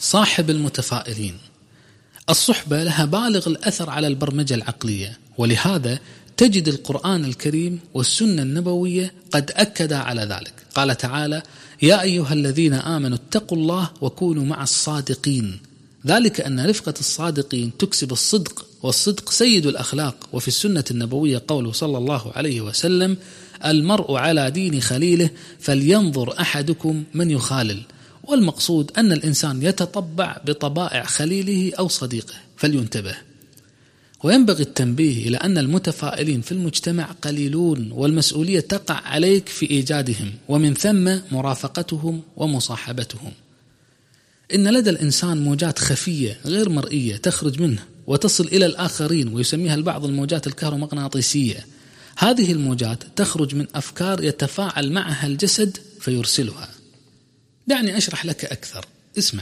صاحب المتفائلين. الصحبة لها بالغ الأثر على البرمجة العقلية، ولهذا تجد القرآن الكريم والسنة النبوية قد أكدا على ذلك. قال تعالى: يا أيها الذين آمنوا اتقوا الله وكونوا مع الصادقين، ذلك أن رفقة الصادقين تكسب الصدق، والصدق سيد الأخلاق. وفي السنة النبوية قوله صلى الله عليه وسلم: المرء على دين خليله فلينظر أحدكم من يخالل. والمقصود أن الإنسان يتطبع بطبائع خليله أو صديقه، فلينتبه. وينبغي التنبيه إلى أن المتفائلين في المجتمع قليلون، والمسؤولية تقع عليك في إيجادهم، ومن ثم مرافقتهم ومصاحبتهم. إن لدى الإنسان موجات خفية غير مرئية تخرج منه وتصل إلى الآخرين، ويسميها البعض الموجات الكهرومغناطيسية. هذه الموجات تخرج من أفكار يتفاعل معها الجسد فيرسلها. دعني أشرح لك أكثر. اسمع.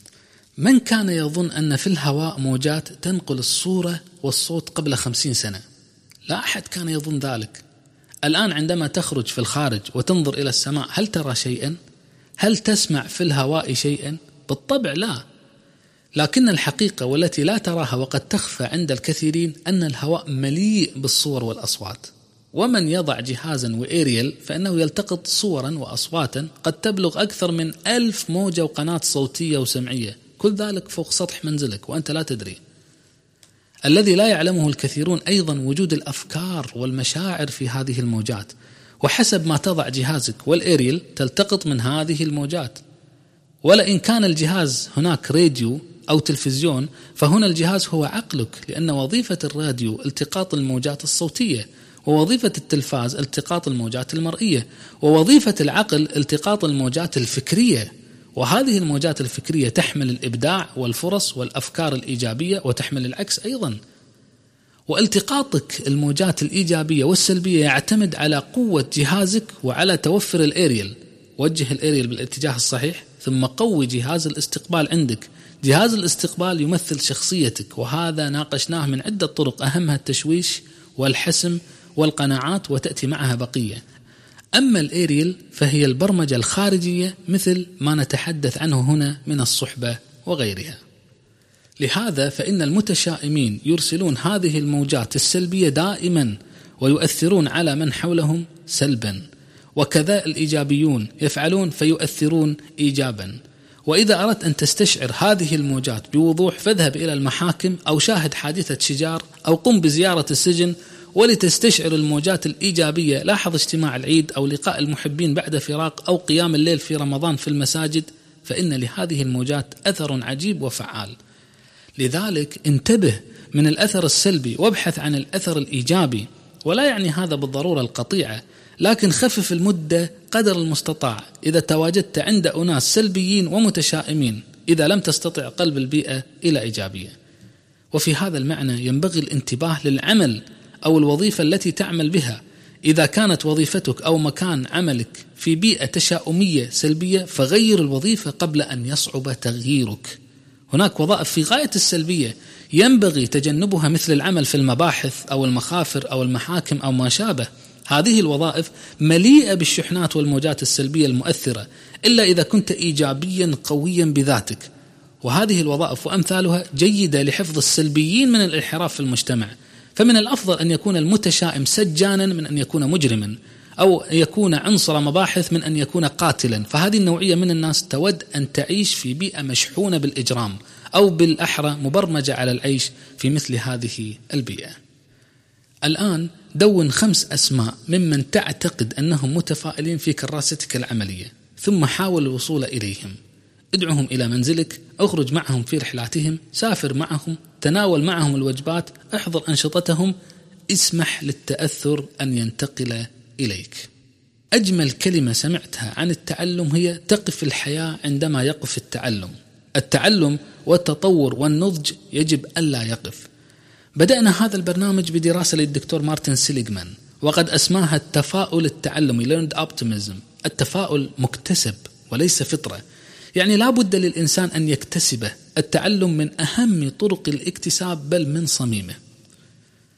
من كان يظن أن في الهواء موجات تنقل الصورة والصوت قبل 50 سنة؟ لا أحد كان يظن ذلك. الآن عندما تخرج في الخارج وتنظر إلى السماء، هل ترى شيئا؟ هل تسمع في الهواء شيئا؟ بالطبع لا. لكن الحقيقة والتي لا تراها وقد تخفى عند الكثيرين أن الهواء مليء بالصور والأصوات. ومن يضع جهازا وإيريال فإنه يلتقط صورا وأصواتا قد تبلغ أكثر من 1000 موجة وقناة صوتية وسمعية، كل ذلك فوق سطح منزلك وأنت لا تدري. الذي لا يعلمه الكثيرون أيضا وجود الأفكار والمشاعر في هذه الموجات، وحسب ما تضع جهازك والإيريال تلتقط من هذه الموجات. ولئن كان الجهاز هناك راديو أو تلفزيون، فهنا الجهاز هو عقلك، لأن وظيفة الراديو التقاط الموجات الصوتية، ووظيفة التلفاز التقاط الموجات المرئية، ووظيفة العقل التقاط الموجات الفكرية. وهذه الموجات الفكرية تحمل الإبداع والفرص والأفكار الإيجابية، وتحمل العكس أيضا. والتقاطك الموجات الإيجابية والسلبية يعتمد على قوة جهازك وعلى توفر الإيريال. وجه الإيريال بالاتجاه الصحيح، ثم قوي جهاز الاستقبال عندك. جهاز الاستقبال يمثل شخصيتك، وهذا ناقشناه من عدة طرق، أهمها التشويش والحسم والقناعات، وتأتي معها بقية. أما الإيريال فهي البرمجة الخارجية، مثل ما نتحدث عنه هنا من الصحبة وغيرها. لهذا فإن المتشائمين يرسلون هذه الموجات السلبية دائما، ويؤثرون على من حولهم سلبا، وكذا الإيجابيون يفعلون فيؤثرون إيجابا. وإذا أردت أن تستشعر هذه الموجات بوضوح، فاذهب إلى المحاكم أو شاهد حادثة شجار أو قم بزيارة السجن ولتستشعر الموجات الإيجابية. لاحظ اجتماع العيد أو لقاء المحبين بعد فراق أو قيام الليل في رمضان في المساجد، فإن لهذه الموجات أثر عجيب وفعال. لذلك انتبه من الأثر السلبي وابحث عن الأثر الإيجابي. ولا يعني هذا بالضرورة القطيعة، لكن خفف المدة قدر المستطاع إذا تواجدت عند أناس سلبيين ومتشائمين، إذا لم تستطع قلب البيئة إلى إيجابية. وفي هذا المعنى ينبغي الانتباه للعمل أو الوظيفة التي تعمل بها. إذا كانت وظيفتك أو مكان عملك في بيئة تشاؤمية سلبية، فغير الوظيفة قبل أن يصعب تغييرك. هناك وظائف في غاية السلبية ينبغي تجنبها، مثل العمل في المباحث أو المخافر أو المحاكم أو ما شابه. هذه الوظائف مليئة بالشحنات والموجات السلبية المؤثرة، إلا إذا كنت إيجابيا قويا بذاتك. وهذه الوظائف وأمثالها جيدة لحفظ السلبيين من الانحراف في المجتمع. فمن الأفضل أن يكون المتشائم سجانا من أن يكون مجرما، أو يكون عنصر مباحث من أن يكون قاتلا. فهذه النوعية من الناس تود أن تعيش في بيئة مشحونة بالإجرام، أو بالأحرى مبرمجة على العيش في مثل هذه البيئة. الآن دون 5 أسماء ممن تعتقد أنهم متفائلين في كراستك العملية، ثم حاول الوصول إليهم. ادعهم إلى منزلك، اخرج معهم في رحلاتهم، سافر معهم، تناول معهم الوجبات، احضر أنشطتهم، اسمح للتأثر أن ينتقل إليك. أجمل كلمة سمعتها عن التعلم هي: تقف الحياة عندما يقف التعلم. التعلم والتطور والنضج يجب ألا يقف. بدأنا هذا البرنامج بدراسة للدكتور مارتن سيليغمان، وقد أسماها التفاؤل التعلمي learned optimism. التفاؤل مكتسب وليس فطرة، يعني لا بد للإنسان أن يكتسبه. التعلم من أهم طرق الاكتساب بل من صميمه.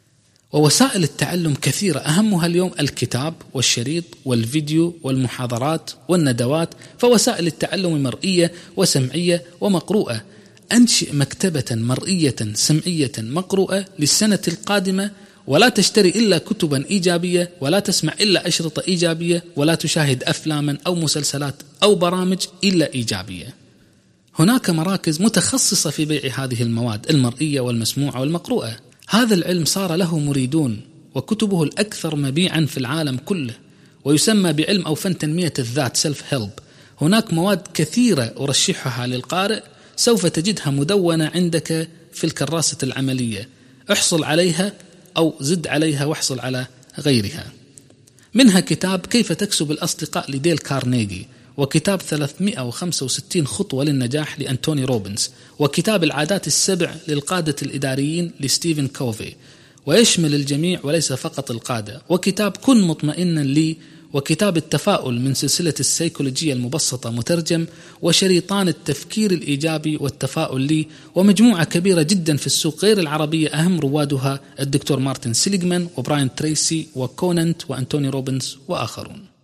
ووسائل التعلم كثيرة، أهمها اليوم الكتاب والشريط والفيديو والمحاضرات والندوات. فوسائل التعلم مرئية وسمعية ومقروءة. أنشئ مكتبة مرئية سمعية مقروءة للسنة القادمة، ولا تشتري إلا كتبا إيجابية، ولا تسمع إلا أشرطة إيجابية، ولا تشاهد أفلاما أو مسلسلات أو برامج إلا إيجابية. هناك مراكز متخصصة في بيع هذه المواد المرئية والمسموعة والمقروءة. هذا العلم صار له مريدون، وكتبه الأكثر مبيعا في العالم كله، ويسمى بعلم أو فن تنمية الذات سيلف هيلب. هناك مواد كثيرة أرشحها للقارئ، سوف تجدها مدونة عندك في الكراسة العملية، احصل عليها أو زد عليها واحصل على غيرها. منها كتاب كيف تكسب الأصدقاء لديل كارنيجي، وكتاب 365 خطوة للنجاح لأنتوني روبنز، وكتاب العادات السبع للقادة الإداريين لستيفن كوفي، ويشمل الجميع وليس فقط القادة. وكتاب كن مطمئنا لي، وكتاب التفاؤل من سلسلة السيكولوجية المبسطة مترجم، وشريطان التفكير الإيجابي والتفاؤل لي، ومجموعة كبيرة جدا في السوق غير العربية، أهم روادها الدكتور مارتن سيليغمان وبراين تريسي وكونانت وأنتوني روبنز وآخرون.